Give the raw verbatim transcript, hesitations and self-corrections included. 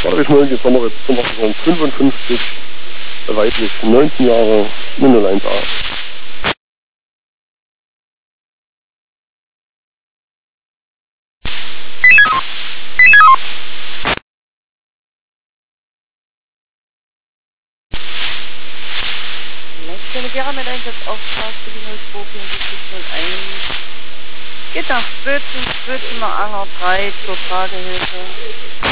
Warte, ich mal, jetzt haben wir jetzt Sommersaison fünfundfünfzig, weiblich neunzehn Jahre, null eins a. Leitstelle Gera mit Einsatzauftrag für die null zwei vierundsiebzig null eins. Geht nach Bötzen, Bötzener Anger drei zur Tragehilfe.